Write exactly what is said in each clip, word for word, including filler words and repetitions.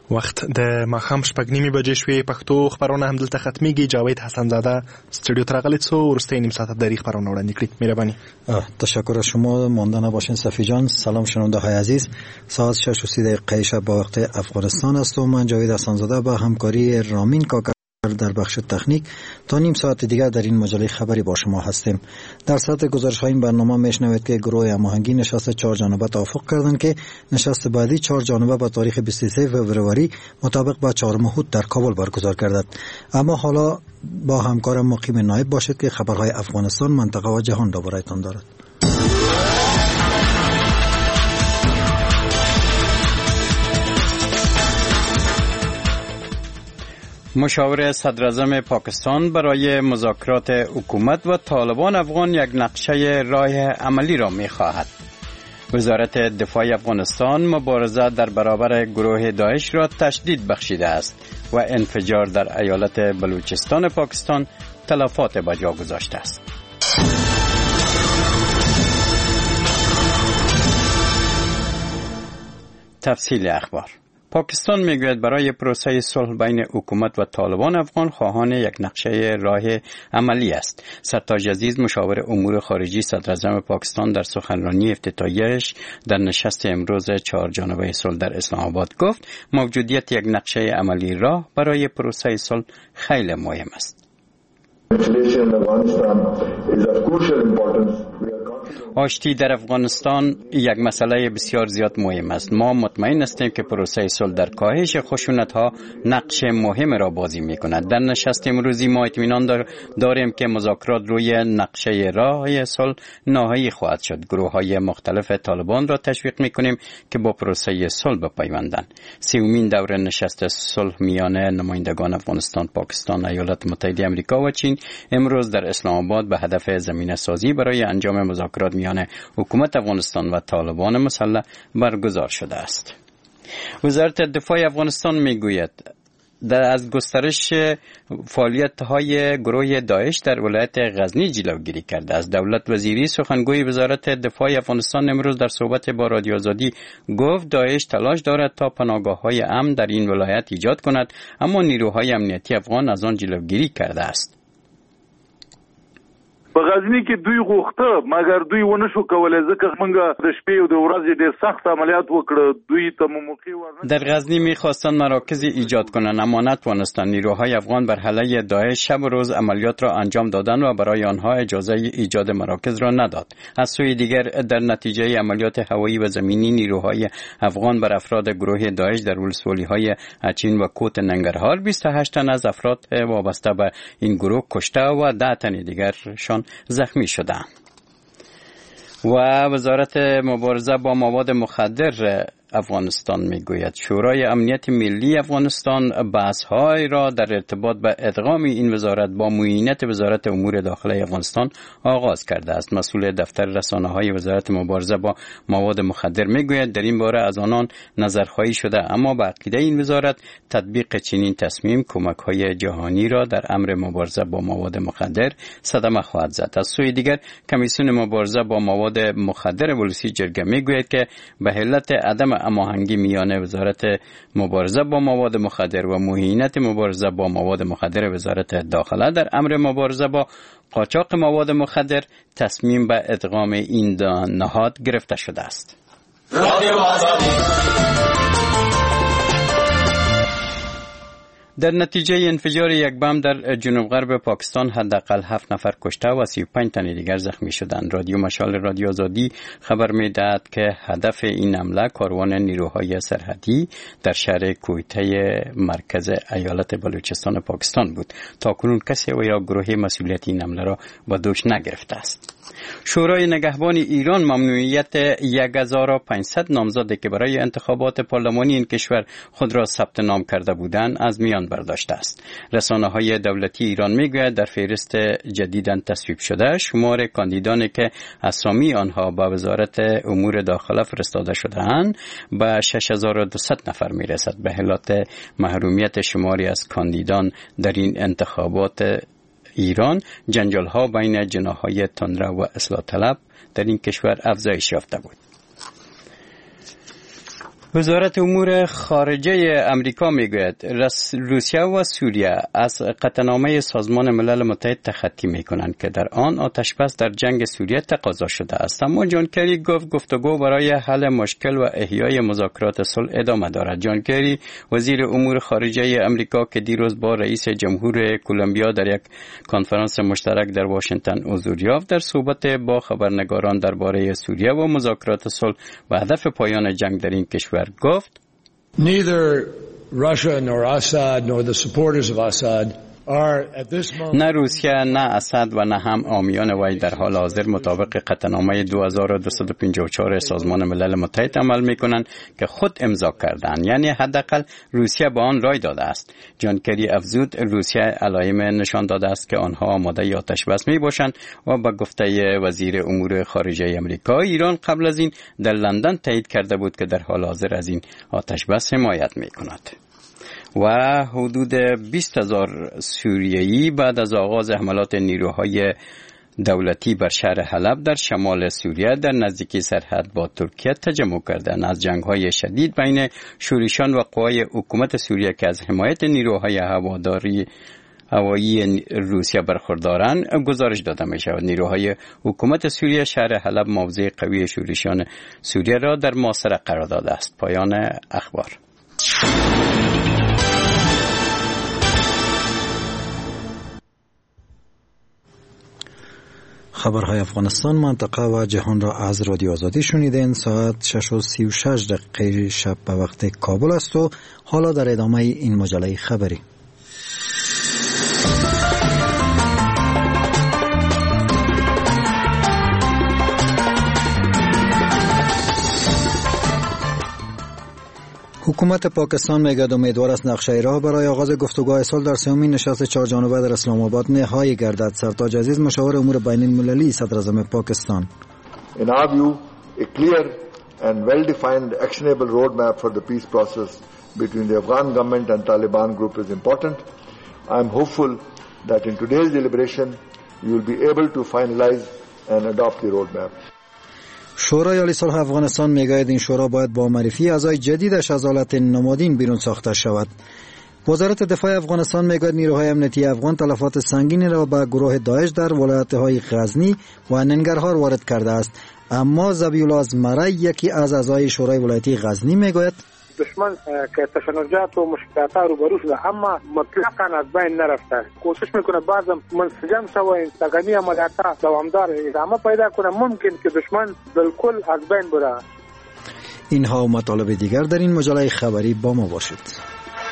وخت د ماښام شپږ نیمې بجې شوې. پښتو خبرونه همدلته ختمیږي. جاوید حسن زاده استودیو ته راغلی څو وروستۍ نیم ساعت دری خبرونه وړاندې کړي. مهربانی. تشکر از شما. مانده نباشین صفی جان. سلام شنونده های عزیز. ساعت شش و سی دقیقه شب با وقت افغانستان است و من جاوید حسن زاده با همکاری رامین کاکر در بخش تکنیک تا نیم ساعت دیگر در این مجله خبری با شما هستیم. در سطح گزارش های این برنامه میشنوید که گروه هماهنگی نشست چهار جانبه توافق کردند که نشست بعدی چهار جانبه با تاریخ بیست و سه فوریه مطابق با چهارم هوت در کابل برگزار گردد. اما حالا با همکارم مقیم نایب باشید که خبرهای افغانستان، منطقه و جهان را برایتان دارد. مشاور صدراعظم پاکستان برای مذاکرات حکومت و طالبان افغان یک نقشه راه عملی را می خواهد. وزارت دفاع افغانستان مبارزه در برابر گروه داعش را تشدید بخشیده است و انفجار در ایالت بلوچستان پاکستان تلفات به جا گذاشته است. تفصیل اخبار. پاکستان میگوید برای پروسه صلح بین حکومت و طالبان افغان خواهان یک نقشه راه عملی است. سرتاج عزیز مشاور امور خارجی صدراعظم پاکستان در سخنرانی افتتاحیه‌اش در نشست امروز چهار جانبه صلح در اسلام آباد گفت موجودیت یک نقشه عملی راه برای پروسه صلح خیلی مهم است. آشتی در افغانستان یک مسئله بسیار زیاد مهم است. ما مطمئن هستیم که پروسه صلح در کاهش خشونت‌ها نقش مهم را بازی می‌کند. در نشست امروزی ما اطمینان داریم که مذاکرات روی نقشه راه صلح نهایی خواهد شد. گروه‌های مختلف طالبان را تشویق می‌کنیم که با پروسه صلح بپیوندند. سومین دوره نشست صلح میان نمایندگان افغانستان، پاکستان، ایالات متحده آمریکا و چین امروز در اسلام آباد به هدف زمینه‌سازی برای انجام مذاکرات میان حکومت افغانستان و طالبان مسلح برگزار شده است. وزارت دفاع افغانستان میگوید در از گسترش فعالیت‌های گروه داعش در ولایت غزنی جلوگیری کرده است. دولت وزیری سخنگوی وزارت دفاع افغانستان امروز در صحبت با رادیو آزادی گفت داعش تلاش دارد تا پناهگاه‌های امن در این ولایت ایجاد کند، اما نیروهای امنیتی افغان از آن جلوگیری کرده است. په غزنی کې دوی غوښته مګر دوی ونه شو کولای ځکه موږ د شپې او د ورځې ډېر سخت عملیات وکړه. دوی ته موقع ورنه در غزنی می‌خواستند مراکزی ایجاد کنند اما نتوانستند. نیروهای افغان بر علیه داعش شب و روز عملیات را انجام دادند و برای آنها اجازه ایجاد مراکز را نداد. از سوی دیگر در نتیجه عملیات هوایی و زمینی نیروهای افغان بر افراد گروه داعش در ولسوالی‌های اچین و کوت ننگرهار بیست و هشت تن از افراد وابسته به این گروه کشته و ده تن دیگرشان زخمی شدند. و وزارت مبارزه با مواد مخدر افغانستان میگوید شورای امنیت ملی افغانستان بحث‌های را در ارتباط به ادغام این وزارت با معینت وزارت امور داخلی افغانستان آغاز کرده است. مسئول دفتر رسانه‌های وزارت مبارزه با مواد مخدر میگوید در این باره از آنان نظرخواهی شده، اما به عقیده این وزارت تطبیق چنین تصمیم کمک‌های جهانی را در امر مبارزه با مواد مخدر صدمه خواهد زد. از سوی دیگر کمیسیون مبارزه با مواد مخدر ولسی جرگه میگوید که به علت عدم هماهنگی میان وزارت مبارزه با مواد مخدر و معینت مبارزه با مواد مخدر وزارت داخله در امر مبارزه با قاچاق مواد مخدر تصمیم به ادغام این نهاد گرفته شده است. در نتیجه انفجار یک بم در جنوب غرب پاکستان حداقل هفت نفر کشته و سی و پنج تن دیگر زخمی شدند. رادیو مشال رادیو آزادی خبر می‌دهد که هدف این حمله کاروان نیروهای سرحدی در شهر کویته مرکز ایالت بلوچستان پاکستان بود. تاکنون کسی و یا گروه مسئولیت این حمله را به دوش نگرفته است. شورای نگهبان ایران ممنوعیت یک هزار و پانصد نامزدی که برای انتخابات پارلمانی این کشور خود را ثبت نام کرده بودند از میان برداشته است. رسانه‌های دولتی ایران میگوید در فهرست جدیداً تصویب شده شمار کاندیدانی که اسامی آنها به وزارت امور داخله فرستاده شده‌اند به شش هزار و دویست نفر میرسد. به علت محرومیت شماری از کاندیدان در این انتخابات ایران، جنجال‌ها بین جناح‌های تندرو و اصلاح طلب در این کشور افزایش یافته بود. وزارت امور خارجه امریکا میگوید روسیه و سوریه از قطعنامه سازمان ملل متحد تخطی میکنند که در آن آتشبس در جنگ سوریه تقاضا شده است. اما جان کری گفت گفتگو برای حل مشکل و احیای مذاکرات صلح ادامه دارد. جان کری وزیر امور خارجه امریکا که دیروز با رئیس جمهور کلمبیا در یک کنفرانس مشترک در واشنگتن حضور یافت، در صحبت با خبرنگاران درباره سوریه و مذاکرات صلح و هدف پایان جنگ در این کشور گفت Neither Russia nor Assad nor the supporters of Assad نه روسیه نه اسد و نه هم حامیان وی در حال حاضر مطابق قطعنامه دو هزار و دویست و پنجاه و چهار سازمان ملل متحد عمل میکنند که خود امضا کردند، یعنی حداقل روسیه به آن رای داده است. جان کری افزود روسیه علائم نشان داده است که آنها آماده آتشبس میباشند و به گفته وزیر امور خارجه امریکا، ایران قبل از این در لندن تایید کرده بود که در حال حاضر از این آتشبس حمایت میکند. و حدود بیست هزار سوریایی بعد از آغاز حملات نیروهای دولتی بر شهر حلب در شمال سوریه در نزدیکی سرحد با ترکیه تجمع کردند. از جنگ‌های شدید بین شورشیان و قوای حکومت سوریه که از حمایت نیروهای هواداری هوایی روسیه برخوردارند گزارش داده می شود. نیروهای حکومت سوریه شهر حلب موضع قوی شورشیان سوریه را در محاصره قرار داده است. پایان اخبار. خبرهای افغانستان، منطقه و جهان را از رادیو آزادی شنیدین. ساعت شش و سی و شش دقیقه شب به وقت کابل است و حالا در ادامه این مجله خبری. حکومت پاکستان میگوید امیدوار است نقشه راه برای آغاز گفتگوهای صلح در سومین نشست چهار جانبه در اسلام آباد نهایی گردد. سرتاج عزیز مشاور امور بین المللی صدر اعظم پاکستان: In our view, a clear and well-defined actionable roadmap for the peace process between the Afghan government and Taliban group is important. I am hopeful that in today's deliberation you will be able to finalize and adopt the roadmap. شورای عالی صلح افغانستان میگوید این شورا باید با معرفی اعضای جدیدش از حالت نمادین بیرون ساخته شود. وزارت دفاع افغانستان میگوید نیروهای امنیتی افغان تلفات سنگینی را به گروه داعش در ولایت‌های غزنی و ننگرهار وارد کرده است. اما ذبیح الله زمره، یکی از اعضای شورای ولایتی غزنی، میگوید دشمن که تشنجات و مشکلات روبرو شده اما مطلقاً از بین نرفته. کوشش میکنه بعضم منسجم شوه انتقامی عملیات دوامدار ادامه پیدا کنه، ممکن که دشمن بالکل از بین بره. اینها و مطالب دیگر در این مجله خبری با ما باشید.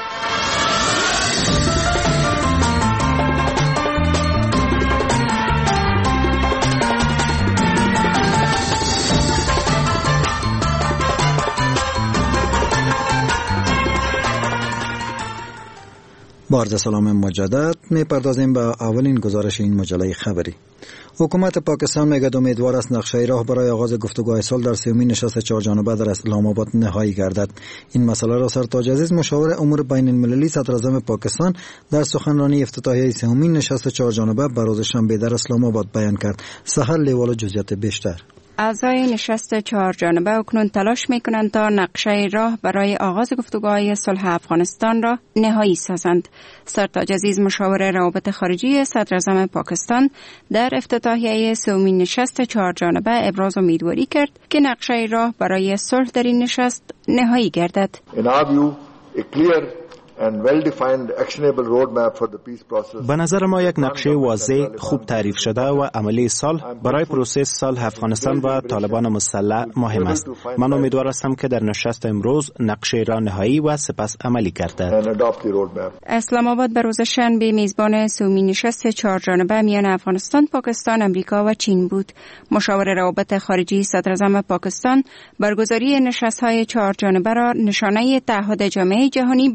با عرض سلام مجدد میپردازیم به اولین گزارش این مجله خبری. حکومت پاکستان میگوید امیدوار است نقشه راه برای آغاز گفتگوهای صلح در سومین نشست چهار جانبه در اسلام آباد نهایی گردد. این مسئله را سرتاج عزیز مشاور امور بین المللی صدر اعظم پاکستان در سخنرانی افتتاحیه سومین نشست چهار جانبه به روز شنبه در اسلام آباد بیان کرد. سحر لیوال جزئیات بیشتر. اعضای نشست چهار جانبه اکنون تلاش میکنند تا نقشه راه برای آغاز گفتگوهای صلح افغانستان را نهایی سازند. سرتاج عزیز مشاور روابط خارجی صدر اعظم پاکستان در افتتاحیه سومین نشست چهار جانبه ابراز امیدواری کرد که نقشه راه برای صلح در این نشست نهایی گردد. In our view, a clear and well-defined actionable roadmap for the peace process. به نظر ما یک نقشه واضح، خوب تعریف شده و عملی صلح برای پروسه صلح افغانستان و طالبان مسلح مهم است. من امیدوار هستم که در نشست امروز نقشه را نهایی و سپس عملی گردد. اسلام آباد به روز شنبه میزبان سومین نشست چهار جانبه میان افغانستان، پاکستان، امریکا و چین بود. مشاور روابط خارجی صدر اعظم پاکستان برگزاری نشست‌های چهار جانبه را نشانه تعهد جامعه جهانی برای تامین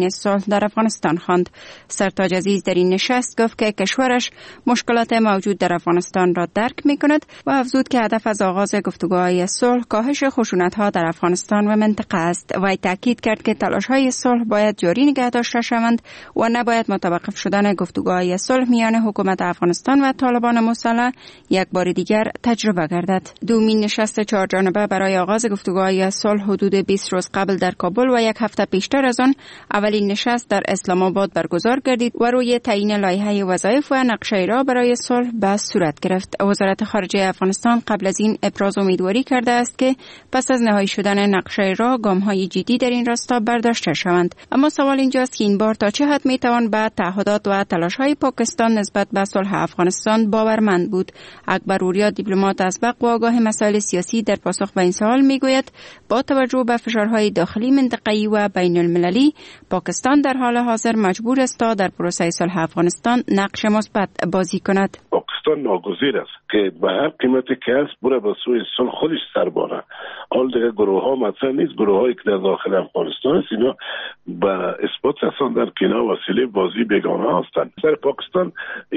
تامین صلح در افغانستان خواند. سرتاج عزیز در این نشست گفت که کشورش مشکلات موجود در افغانستان را درک می‌کند و افزود که هدف از آغاز گفتگوهای صلح کاهش خشونت‌ها در افغانستان و منطقه است. و تاکید کرد که تلاش‌های صلح باید جاری نگه داشته شوند و نباید متوقف شدن گفتگوهای صلح میان حکومت افغانستان و طالبان مسلح یک بار دیگر تجربه گردد. دومین نشست چهار جانبه برای آغاز گفتگوهای صلح حدود بیست روز قبل در کابل و یک هفته پیشتر از آن اولین نشست در اسلام آباد برگزار گردید و روی تعیین لایحه وظایف و نقشه راه برای صلح بحث صورت گرفت. وزارت خارجه افغانستان قبل از این ابراز امیدواری کرده است که پس از نهایی شدن نقشه راه گام‌های جدی در این راستا برداشته شوند. اما سوال اینجاست که این بار تا چه حد میتوان به تعهدات و تلاش‌های پاکستان نسبت به صلح افغانستان باورمند بود. اکبر اوریا دیپلمات اسبق و آگاه مسائل سیاسی در پاسخ به این سوال میگوید با توجه به فشارهای داخلی منطقه‌ای و بین المللی پاکستان در حال حاضر مجبور است تا در پروسه صلح افغانستان نقش مثبت بازی کند. پاکستان ناگزیر است که به هر قیمتی که است بره به سوی صلح خودش سر باره. حال دیگه گروه ها مثلا نیست، گروه هایی که در داخل افغانستان است اینا به اثبات رساندن که اینا وسیله بازی بیگانه هستند. سر پاکستان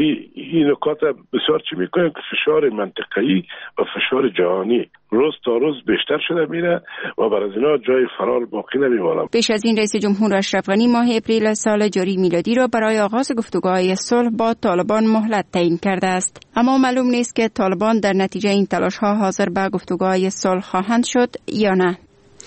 این نکات بسیار چی میکنه که فشار منطقه‌ای و فشار جهانی روز تا روز بیشتر شده میره و برای از اینا جای فرار باقی نمیمونه. پیش از این رئیس جمهور اشرف غنی ماه اپریل سال جاری میلادی را برای آغاز گفتگوهای صلح با طالبان مهلت تعیین کرده است. اما معلوم نیست که طالبان در نتیجه این تلاش‌ها حاضر به گفتگوهای صلح خواهند شد یا نه.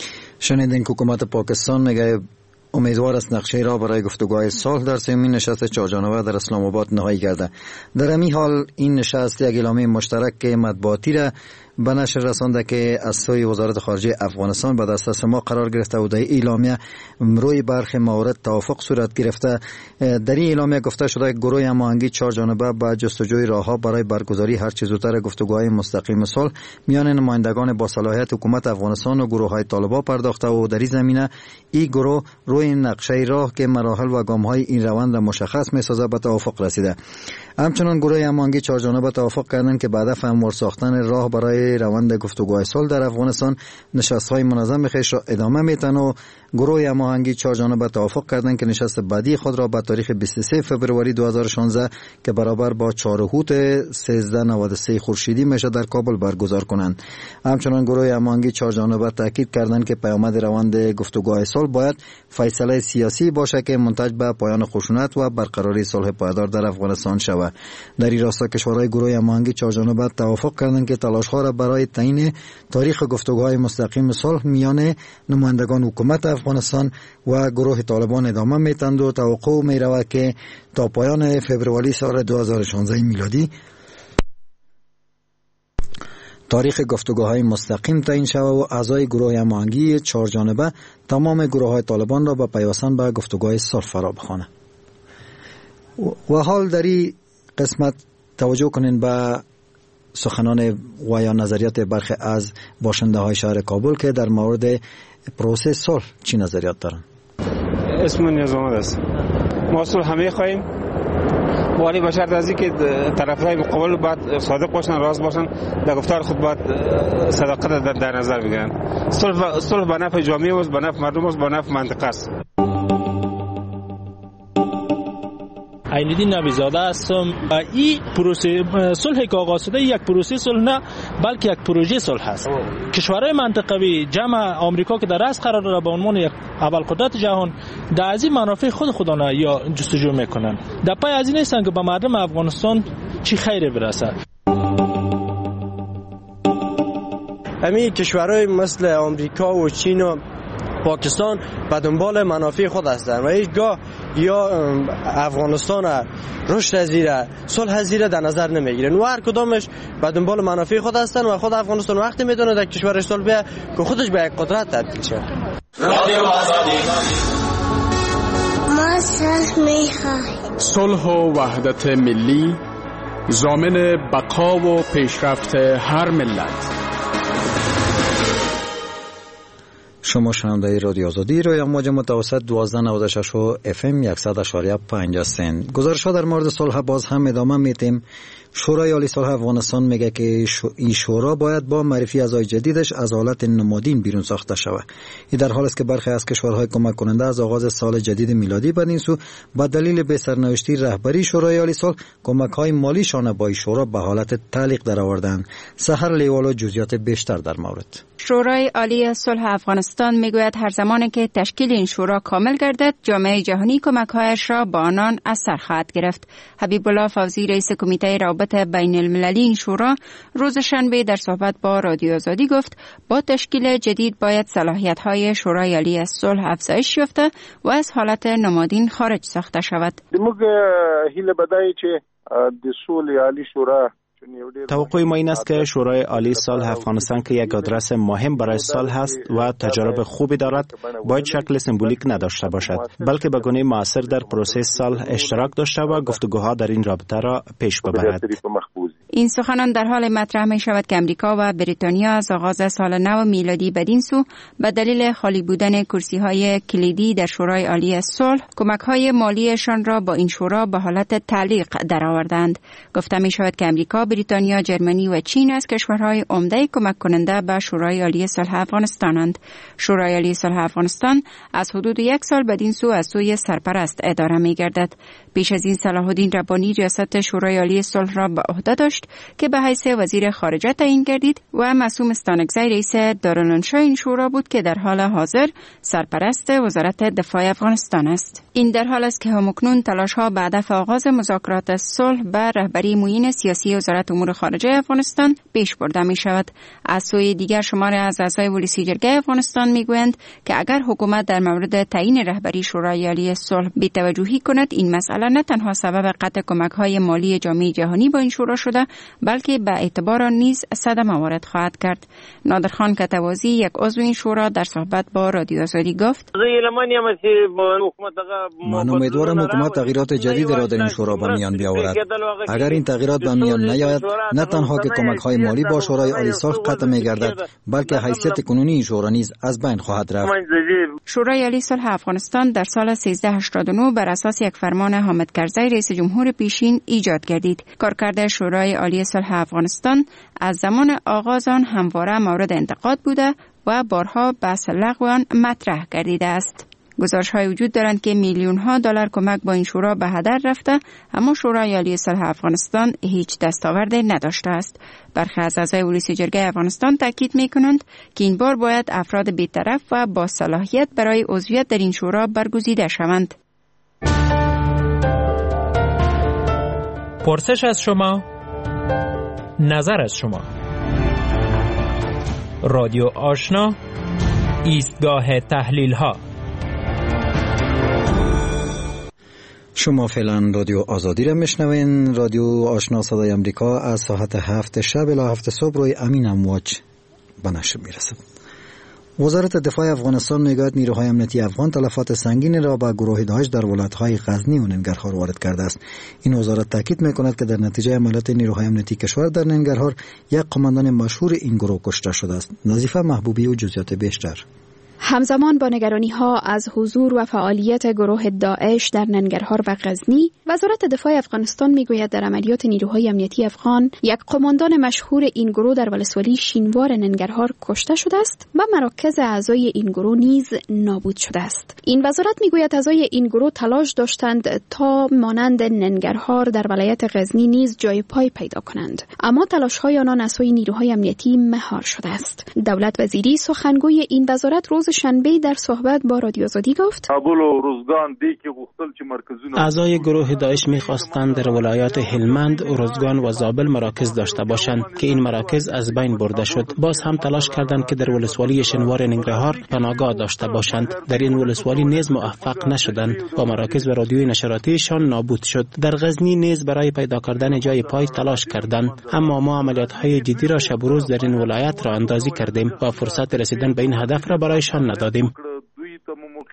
شنیدین که حکومت پاکستان میگه امیدوار است نقشه را برای گفتگوهای صلح در سومین نشست چهارجانبه در اسلام آباد نهایی کرده. در همین حال این نشست یک اعلامیه مشترک مطبوعاتی را به نشر رسانده که از سوی وزارت خارجه افغانستان به دسترس ما قرار گرفته و در اعلامیه روی برخی موارد توافق صورت گرفته. در این اعلامیه گفته شده که گروه هماهنگی چهار جانبه به جستجوی راهها برای برگزاری هر چه زودتر گفتگوهای مستقیم صلح میان نمایندگان با صلاحیت حکومت افغانستان و گروه‌های طالبان پرداخته و در این زمینه این گروه روی نقشه راه که مراحل و گام‌های این روند را مشخص می‌سازد به توافق رسیده. همچنان گروه هماهنگی چهار جانبه توافق کردند که بعد از هموار ساختن راه برای روند گفتگوهای صلح در افغانستان نشست‌های منظم خویش را ادامه میتن و گروه هماهنگی چهار جانبه توافق کردند که نشست بعدی خود را به تاریخ بیست و سه فوریه دو هزار و شانزده که برابر با چهار هوت سیزده نود و سه خورشیدی میشه در کابل برگزار کنند. همچنان گروه هماهنگی چهار جانبه تاکید کردند که پیامد روند گفتگوهای صلح باید فیصله سیاسی باشه که منتج به پایان خشونت و برقراری صلح پایدار در افغانستان شود. در این راستا کشورهای گروه هماهنگی چهار جانبه توافق کردند که تلاش‌ها را برای تعیین تاریخ گفتگوهای مستقیم صلح میان نمایندگان حکومت افغانستان و گروه طالبان ادامه میتند و توقع میرود که تا پایان فوریه سال دو هزار و شانزده میلادی تاریخ گفتگوهای مستقیم تعیین شود و اعضای گروه هماهنگی چهار جانبه تمام گروه‌های طالبان را به پیوستن به گفتگوهای صلح فرا بخوانند. و حال در این قسمت توجه کنین به سخنان و یا نظریات برخی از باشنده های شهر کابل که در مورد پروسه صلح چی نظریات دارن. اسم نظام است. ما صلح همه خواهیم ولی به شرط از اینکه طرفهای مقابل باید صادق باشن، راست باشن، در گفتار خود باید صداقت در نظر بگیرن. صلح صلح به نفع جامعه است، به نفع مردم است، به نفع منطقه است. عین‌الدین نبی‌زاده هستم. این پروسه صلح که آغاز شده یک پروسه صلح نه بلکه یک پروژه صلح است. کشورهای منطقوی جمع آمریکا که در رأس قرار داره به عنوان یک ابرقدرت جهان در از این منافع خود خودانه یا جستجو میکنن. در پای از این هستن که به مردم افغانستان چی خیری برسه. همین کشورهای مثل آمریکا و چین و پاکستان به دنبال منافع خود هستند و هیچگاه یا افغانستان رشد زیره صلح زیره در نظر نمیگیرن و هر کدامش به دنبال منافع خود هستند و خود افغانستان وقتی میدونه در کشورش صلح بیه که خودش به یک قدرت تبدیل شه. رادیو آزادی ما صلح میخواهیم. صلح و وحدت ملی ضامن بقا و پیشرفت هر ملت. شما شنونده رادیو آزادی روی امواج متوسط دوازده نود و شش اف ام صد و شش پنجاه سنت. گزارش‌ها در مورد صلح باز هم ادامه میدیم. شورای عالی صلح افغانستان میگه که این شورا باید با معرفی اعضای جدیدش از حالت نمادین بیرون ساخته شود. این در حالی است که برخی از کشورهای کمک کننده از آغاز سال جدید میلادی بدین سو با دلیل به سرنوشتی رهبری شورای عالی صلح کمک‌های مالیشان با این شورا به حالت تعلیق درآوردند. سحر لیوالو جزئیات بیشتر در مورد. شورای عالی صلح افغانستان میگوید هر زمانی که تشکیل این شورا کامل گردد جامعه جهانی کمک‌هایش را با آنان از سر خواهد گرفت. حبیب الله فوزی رئیس کمیته روابط بین المللی این شورا روز شنبه در صحبت با رادیو آزادی گفت با تشکیل جدید باید صلاحیت‌های شورای عالی صلح افزایش یافته و از حالت نمادین خارج ساخته شود. موږ هیله بدای چې د صلح عالی شورا توقع ما این است که شورای عالی صلح افغانستان که یک آدرس مهم برای صلح است و تجارب خوبی دارد باید شکل سمبولیک نداشته باشد بلکه به گونه مؤثر در پروسه صلح اشتراک داشته و گفتگوها در این رابطه را پیش ببرد. این سخنان در حال مطرح می شود که امریکا و بریتانیا از آغاز سال نو میلادی بدین سو به دلیل خالی بودن کرسی های کلیدی در شورای عالی صلح کمک های مالیشان را با این شورا به حالت تعلیق درآوردند. گفته می شود که امریکا، بریتانیا، جرمنی و چین از کشورهای عمده کمک کننده به شورای عالی صلح افغانستانند. شورای عالی صلح افغانستان از حدود یک سال بدین سو از سوی سرپرست اداره می گردد. پیش از این صلاح الدین ربانی ریاست شورای عالی صلح را به عهده داشت که به حیث وزیر خارجه تعیین گردید و معصوم استانکزی رئیس دارالانشا این شورا بود که در حال حاضر سرپرست وزارت دفاع افغانستان است. این در حال است که همکنون تلاش‌ها به هدف آغاز مذاکرات صلح به رهبری معین سیاسی وزارت امور خارجه افغانستان پیش برده می شود. از سوی دیگر شمار از اعضای ولسی جرگه افغانستان می گویند که اگر حکومت در مورد تعیین رهبری شورای عالی صلح بی‌توجهی کند این مسئله نه تنها سبب قطع کمک‌های مالی جامعه جهانی با این شورا شده بلکه به اعتبار آن نیز صدمه وارد خواهد کرد. نادرخان کتوازی یک عضو این شورا در صحبت با رادیو آزادی گفت من امیدوارم حکومت تغییرات جدید را در این شورا به میان بیاورد. اگر این تغییرات به میان نیاید نه تنها که کمک‌های مالی با شورای عالی صلح قطع می‌گردد بلکه حیثیت کنونی این شورا نیز از بین خواهد رفت. شورای عالی صلح افغانستان در سال سیزده هشتاد و نه بر اساس یک فرمان حامد کرزی رئیس جمهور پیشین ایجاد گردید. کارکرد شورای عالی صلح افغانستان از زمان آغاز آن همواره مورد انتقاد بوده و بارها بحث لغو آن مطرح گردیده است. گزارش‌های وجود دارند که میلیون‌ها دلار کمک با این شورا به هدر رفته اما شورای عالی صلح افغانستان هیچ دستاوردی نداشته است. برخی از اعضای ولسی جرگه افغانستان تاکید می‌کنند که این بار باید افراد بی‌طرف و با صلاحیت برای عضویت در این شورا برگزیده شوند. پرسش از شما، نظر از شما. رادیو آشنا، ایستگاه تحلیل ها. شما فعلا رادیو آزادی را میشنوین. رادیو آشنا صدای امریکا از ساعت هفت شب الی هفت صبح روی امین امواج به نشر میرسد. وزارت دفاع افغانستان میگوید نیروهای امنیتی افغان تلفات سنگین را به گروه داعش در ولایت‌های غزنی و ننگرهار وارد کرده است. این وزارت تاکید میکند که در نتیجه عملیات نیروهای امنیتی کشور در ننگرهار یک قماندان مشهور این گروه کشته شده است. نظیفه محبوبی و جزئیات بیشتر. همزمان با نگرانی‌ها از حضور و فعالیت گروه داعش در ننگرهار و غزنی، وزارت دفاع افغانستان میگوید در عملیات نیروهای امنیتی افغان یک قماندان مشهور این گروه در ولسوالی شینوار ننگرهار کشته شده است و مراکز اعضای این گروه نیز نابود شده است. این وزارت میگوید اعضای این گروه تلاش داشتند تا مانند ننگرهار در ولایت غزنی نیز جای پای پیدا کنند، اما تلاش‌های آنان از سوی نیروهای امنیتی مهار شده است. دولت وزیری سخنگوی این وزارت روز شنبه در صحبت با رادیو آزادی گفت اعضای گروه داعش می‌خواستند در ولایات هلمند، ارزگان و زابل مراکز داشته باشند که این مراکز از بین برده شد. باز هم تلاش کردند که در ولسوالی شنوار ننگرهار پناهگاه داشته باشند. در این ولسوالی نیز موفق نشدند و مراکز و رادیوی نشراتیشان نابود شد. در غزنی نیز برای پیدا کردن جای پای تلاش کردند، اما ما عملیات‌های جدی را شب و روز در این ولایت را اندازی کردیم و فرصت رسیدن به این هدف را برایشان ندادیم.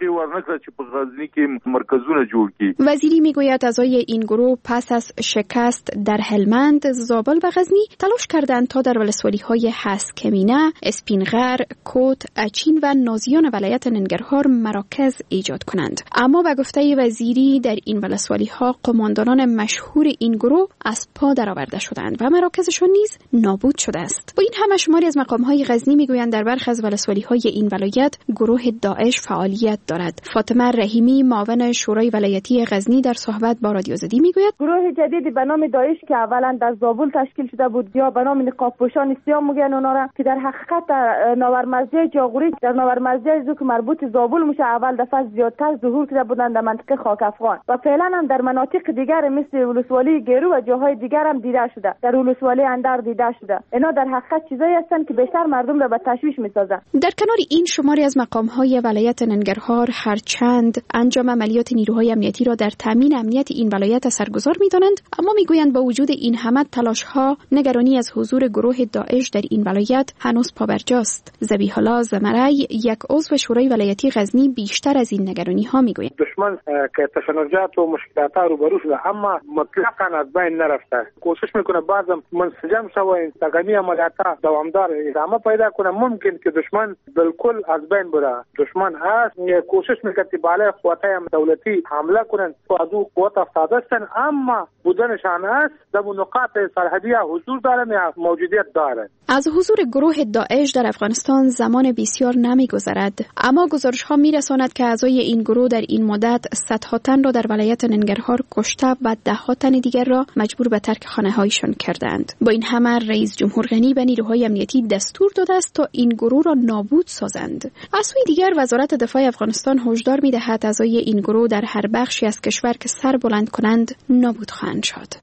موقع ورنکړه چې په غزنی کې مرکزونه جوړ کړي. وزیری میگوید اعضای این گروه پس از شکست در هلمند، زابل و غزنی تلاش کردند تا در ولسوالی‌های هسکمینه، اسپینغر، کوت، اچین و نازیان ولایت ننگرهار مراکز ایجاد کنند. اما به گفته وزیری در این ولسوالی‌ها قماندانان مشهور این گروه از پا درآورده شدند و مراکزشان نیز نابود شده است. با این همه شماری از مقام‌های غزنی میگویند در برخی از ولسوالی‌های این ولایت گروه داعش فعالیت دارد. فاطمه رحیمی معاون شورای ولایتی غزنی در صحبت با رادیو آزادی میگوید گروه جدید به نام داعش که اولا در زابل تشکیل شده بود یا به نام نقاب پوشان سیام میگن اونا را، که در حقیقت ناورمرزی جاغوری در ناورمرزی زو که مربوط زابل میشه اول دفعه زیادتر ظهور کرده بودند در منطقه خاک افغان و فعلا هم در مناطق دیگر مثل ولسوالی گیرو و جاهای دیگر هم دیده شده، در ولسوالی اندر دیده شده. اینا در حقیقت چیزایی هستند که بیشتر مردم را به تشویش میسازند. در کنار این شماری از مقام‌های ولایت ننگرهار هرچند انجام عملیات نیروهای امنیتی را در تامین امنیت این ولایت سرگزار می‌دانند، اما میگویند با وجود این همه تلاش‌ها نگرانی از حضور گروه داعش در این ولایت هنوز پابرجاست. ذبیح الله زمرای یک عضو شورای ولایتی غزنی بیشتر از این نگرانی‌ها میگوید دشمن که تشنجات و مشکلات روبرو شده اما مطلقاً از بین نرفته، کوشش میکنه بعضم منسجم شوه انتقامی عملیات دوامدار ادامه پیدا کنه. ممکن که دشمن بالکل از بین بره، دشمن هست کوشش میکنه که بالای قوتای دولتی حمله کنن تو از او قوت افتاده هستن، اما بودنشان هست در نقاط سرحدی حضور دارن یا موجودیت دارن. از حضور گروه داعش در افغانستان زمان بسیار نمیگذرد، اما گزارش ها میرساند که اعضای این گروه در این مدت صدها تن را در ولایت ننگرهار کشته و ده ها تن دیگر را مجبور به ترک خانه هایشان کردند. با این همه رئیس جمهور غنی به نیروهای امنیتی دستور داده است تا این گروه را نابود سازند. از سوی دیگر وزارت دفاع افغانستان هشدار میدهد اعضای این گروه در هر بخشی از کشور که سر بلند کنند نابود خواهند شد.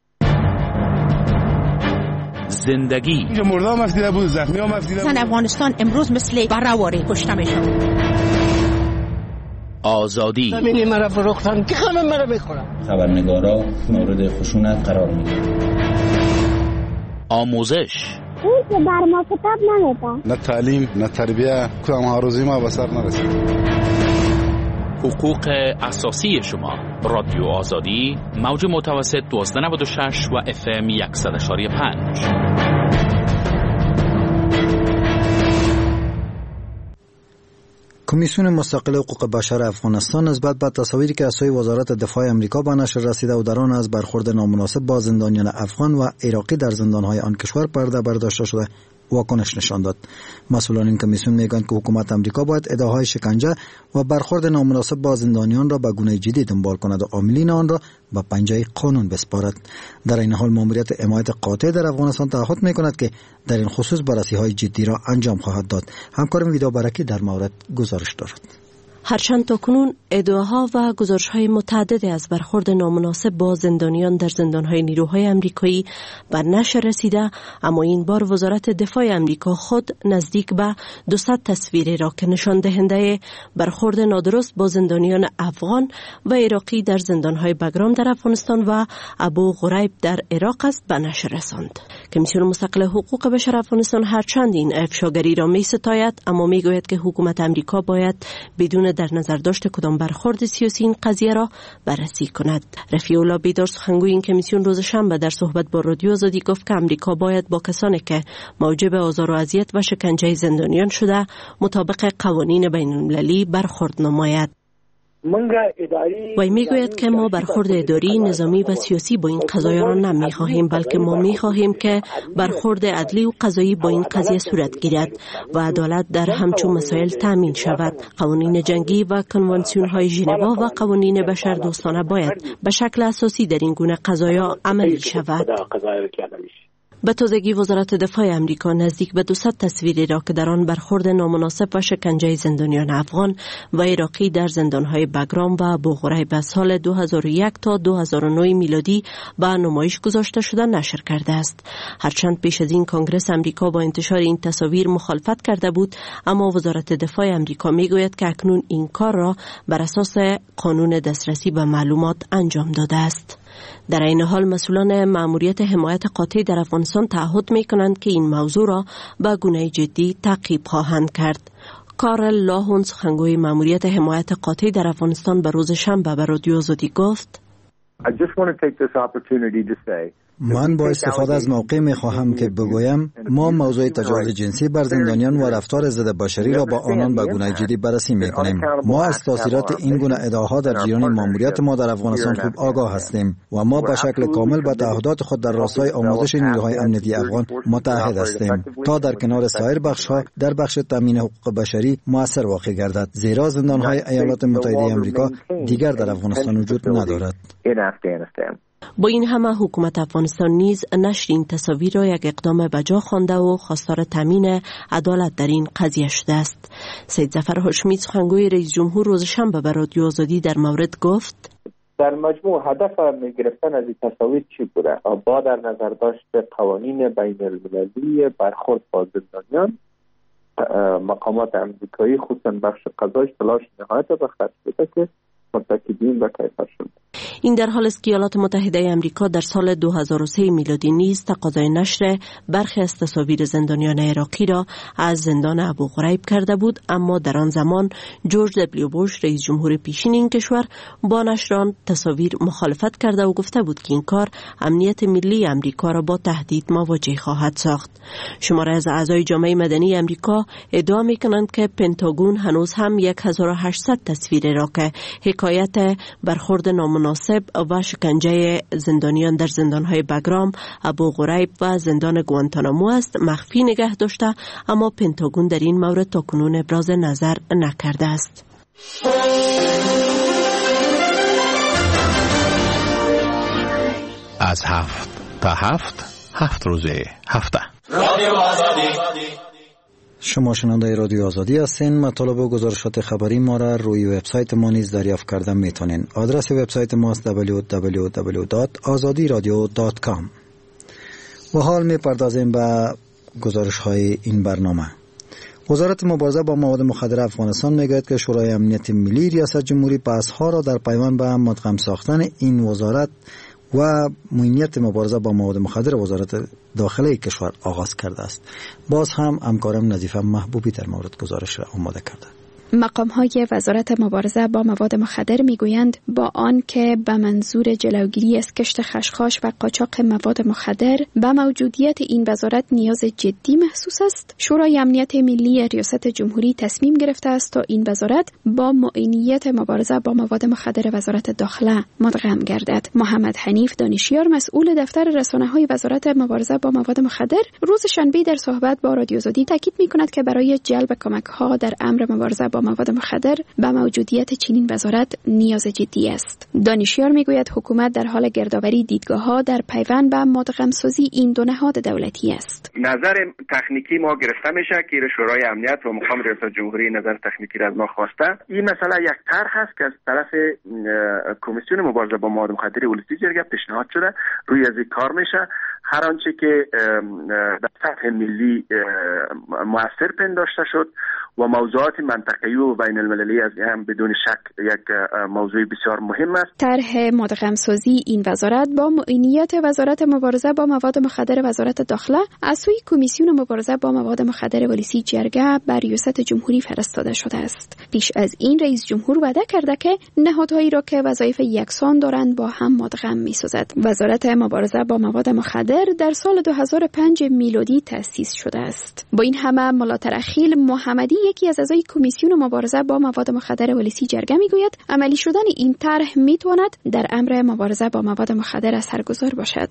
زندگی مردا مفیده بود، زخمی ها مفیده بود. افغانستان امروز مثل برآواره کشته میشن. آزادی زمین مرا فروختن که همه مرا بخورن. خبرنگارا مورد خشونت قرار میگیرن. آموزش اون که بر ما کتاب نمیده، نه تعلیم نه تربیه، کدام آرزوی ما به سر نرسید. حقوق اساسی شما. رادیو آزادی موج متوسط دوازده نود و شش و اف ام صد و پنج. کمیسیون مستقل حقوق بشر افغانستان نسبت به تصاویری که از سوی وزارت دفاع آمریکا به نشر رسیده و در آن از برخورد نامناسب با زندانیان افغان و عراقی در زندانهای آن کشور پرده برداشته شده واکنش نشان داد. مسئولان این کمیسیون میگویند که حکومت آمریکا باید ادعاهای شکنجه و برخورد نامناسب با زندانیان را به گونه جدی دنبال کند و عاملین آن را به پنجه قانون بسپارد. در این حال ماموریت حمایت قاطع در افغانستان تعهد میکند که در این خصوص بررسی‌های جدی را انجام خواهد داد. همکارم ویدا برکی در مورد گزارش دارد. هرچند تاکنون ادعاها و گزارش‌های متعددی از برخورد نامناسب با زندانیان در زندان‌های نیروهای آمریکایی بر نشر رسیده، اما این بار وزارت دفاع آمریکا خود نزدیک به دویست تصویری را که نشان دهنده برخورد نادرست با زندانیان افغان و عراقی در زندان‌های بگرام در افغانستان و ابو غریب در عراق است به نشر رساند. کمیسیون مستقل حقوق بشر افغانستان هرچند این افشاگری را می‌ستاید، اما می‌گوید که حکومت آمریکا باید بدون در نظر داشت کدام برخورد سیاسی این قضیه را بررسی کند. رفیع الله بیدار سخنگوی این کمیسیون روز شنبه در صحبت با رادیو آزادی گفت که آمریکا باید با کسانی که موجب آزار و اذیت و شکنجه زندانیان شده مطابق قوانین بین المللی برخورد نماید. وی میگوید که ما برخورد اداری، نظامی و سیاسی با این قضایا را نمیخواهیم، بلکه ما میخواهیم که برخورد عدلی و قضایی با این قضیه صورت گیرد و عدالت در همچون مسائل تامین شود. قوانین جنگی و کنوانسیون های ژنوا و قوانین بشر دوستانه باید به شکل اساسی در این گونه قضایا عملی شود. به تازگی وزارت دفاع آمریکا نزدیک به دویست تصویری را که در آن برخورد نامناسب و شکنجه زندانیان افغان و عراقی در زندانهای بگرام و ابو غریب از سال دو هزار و یک تا دو هزار و نه میلادی به نمایش گذاشته شده نشر کرده است. هرچند پیش از این کنگره آمریکا با انتشار این تصاویر مخالفت کرده بود، اما وزارت دفاع آمریکا میگوید که اکنون این کار را بر اساس قانون دسترسی به معلومات انجام داده است. در این حال مسئولان مأموریت حمایت قاطع در افغانستان تعهد می کنند که این موضوع را به گونه جدی تعقیب خواهند کرد. کارل لاهون سخنگوی ماموریت حمایت قاطع در افغانستان به روز شنبه به رادیو آزادی گفت: من با استفاده از موقع می خواهم که بگویم ما موضوع تجاوز جنسی بر زندانیان و رفتار ضد بشری را با آنان به گونه جدی بررسی می کنیم. ما از تاثیرات این گونه ادعاها در جریان ماموریت ما در افغانستان خوب آگاه هستیم و ما به شکل کامل به تعهدات خود در راستای آموزش نیروهای امنیتی افغان متعهد هستیم تا در کنار سایر بخش‌ها در بخش تامین حقوق بشری مؤثر واقع گردد، زیرا زندان‌های ایالات متحده آمریکا دیگر در افغانستان وجود ندارد. با این همه حکومت افغانستان نیز نشر این تصاویر را یک اقدام بجا خوانده و خواستار تامین عدالت در این قضیه شده است. سید ظفر هاشمی سخنگوی رئیس جمهور روز شنبه به رادیو آزادی در مورد گفت: در مجموع هدف می گرفتن از این تصاویر چی بوده؟ با در نظر داشت قوانین بین المللی برخورد با زندانیان، مقامات امریکایی خصوصا بخش قضایش تلاش نهایت به خرج بوده که مرتکبین به کیفر شد. این در حال است که ایالات متحده آمریکا در سال دو هزار و سه میلادی نیز تقاضای نشر برخی از تصاویر زندانیان عراقی را از زندان ابو غریب کرده بود، اما در آن زمان جورج دبلیو بوش رئیس جمهور پیشین این کشور با نشر آن تصاویر مخالفت کرده و گفته بود که این کار امنیت ملی آمریکا را با تهدید مواجه خواهد ساخت. شماره از اعضای جامعه مدنی آمریکا ادعا می‌کنند که پنتاگون هنوز هم هزار و هشتصد تصویر را که حکایت برخورد نامناسب و شکنجه زندانیان در زندان‌های بگرام، ابو غریب و زندان گوانتانامو است مخفی نگه داشته، اما پنتاگون در این مورد تاکنون ابراز نظر نکرده است. از هفت تا هفت هفت روزه هفته رادیو آزادی. شما شنونده رادیو آزادی هستین. مطالب و گزارشات خبری ما را روی وبسایت ما نیز دریافت کردن میتونین. آدرس وبسایت ما است دبلیو دبلیو دبلیو دات آزادی رادیو دات کام. و حال میپردازیم به گزارش های این برنامه. وزارت مبارزه با مواد مخدر افغانستان میگوید که شورای امنیت ملی ریاست جمهوری بحث‌ها را در پیوند به مدغم ساختن این وزارت و معینیت مبارزه با مواد مخدر وزارت داخله کشور آغاز کرده است. باز هم همکارم نظیفه محبوبی در مورد گزارش را آماده کرده. مقام‌های وزارت مبارزه با مواد مخدر میگویند با آن که به منظور جلوگیری از کشت خشخاش و قاچاق مواد مخدر به موجودیت این وزارت نیاز جدی محسوس است، شورای امنیت ملی ریاست جمهوری تصمیم گرفته است تا این وزارت با معینیت مبارزه با مواد مخدر وزارت داخله مدغم گردد. محمد حنیف دانشیار مسئول دفتر رسانه‌های وزارت مبارزه با مواد مخدر روز شنبه در صحبت با رادیو آزادی تاکید می‌کند که برای جلب کمک‌ها در امر مبارزه با مواد مخدر به موجودیت چنین وزارت نیاز جدی است. دانشیار میگوید حکومت در حال گردآوری دیدگاه‌ها در پیوند به مدغم‌سازی این دو نهاد دولتی است. نظر تکنیکی ما گرفته میشه که شورای امنیت و مقام ریاست جمهوری نظر تکنیکی را از ما خواسته. این مسئله یک طرح است که از طرف کمیسیون مبارزه با مواد مخدر ولسی جرگه پیشنهاد شده، روی از کار میشه. هر آنچه که در سطح ملی مؤثر پنداشته شد و موضوعات منطقه‌ای و بین المللی از هم بدون شک یک موضوع بسیار مهم است. طرح مدغم‌سازی این وزارت با معینیت وزارت مبارزه با مواد مخدر وزارت داخله از سوی کمیسیون مبارزه با مواد مخدر ولسی جرگه بر ریاست جمهوری فرستاده شده است. پیش از این رئیس جمهور وعده کرده که نهادهایی را که وظایف یکسان دارند با هم مدغم می‌سازد. وزارت مبارزه با مواد مخدر در سال دو هزار و پنج میلادی تأسیس شده است. با این همه ملا ترخیل محمدی یکی از اعضای کمیسیون مبارزه با مواد مخدر ولسی جرگه میگوید عملی شدن این طرح میتواند در امر مبارزه با مواد مخدر اثرگذار باشد.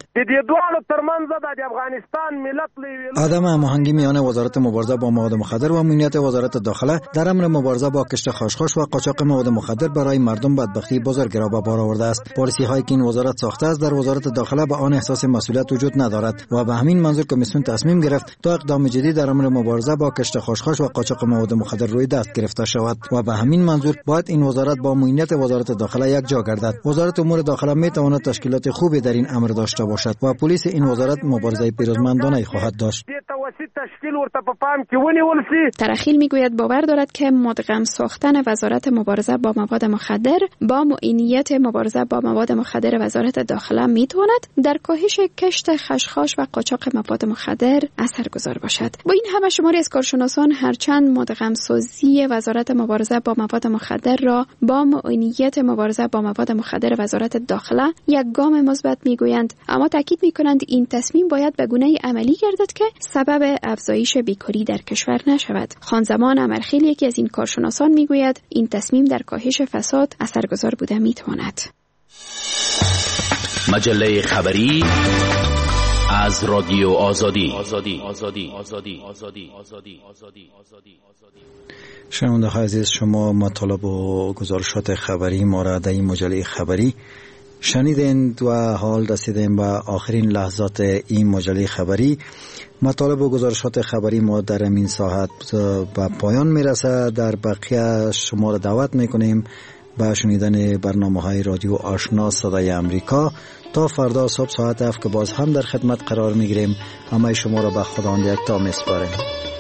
عدم هماهنگی میان وزارت مبارزه با مواد مخدر و امنیت وزارت داخله در امر مبارزه با کشت خشخاش و قاچاق مواد مخدر برای مردم بدبختی بزرگ را به بار آورده است. پالیسی هایی که این وزارت ساخته است در وزارت داخله به آن احساس مسئولیت وجود ندارد و به همین منظور کمیسیون تصمیم گرفت تا اقدام جدی در امر مبارزه با کشت خشخاش و قاچاق مواد مخدر روی دست گرفته شود و به همین منظور باید این وزارت با معینیت وزارت داخله یک جا گردد. وزارت امور داخله می تواند تشکیلات خوبی در این امر داشته باشد و پلیس این وزارت مبارزه پیروزمندانه خواهد داشت. تشکیل ورته په پام کې ونیول شي. ترخیل میگوید باور دارد که مدغم ساختن وزارت مبارزه با مواد مخدر با معینیت مبارزه با مواد مخدر وزارت داخله میتواند در کاهش کشت خشخاش و قاچاق مواد مخدر اثرگذار باشد. با این همه شماری از کارشناسان هرچند مدغم سازی وزارت مبارزه با مواد مخدر را با معینیت مبارزه با مواد مخدر وزارت داخله یک گام مثبت میگویند، اما تاکید میکنند این تصمیم باید به گونه عملی گردد که سبب افزایش بیکاری در کشور نشود. خانزمان امرخیل یکی از این کارشناسان میگوید این تصمیم در کاهش فساد اثرگذار بوده میتواند. مجله خبری از رادیو آزادی. آزادی آزادی آزادی آزادی آزادی آزادی آزادی. شنونده عزیز، شما مطالب و گزارشات خبری ما را در این مجله خبری شنیدند و حال رسیدیم به آخرین لحظات این مجله خبری. مطالب و گزارشات خبری ما در این ساعت به پایان میرسه. در بقیه شما را دعوت میکنیم به شنیدن برنامه‌های رادیو آشنا صدای امریکا. تا فردا صبح ساعت هفت که باز هم در خدمت قرار میگیریم. همه شما را به خداوند یکتا میسپاریم.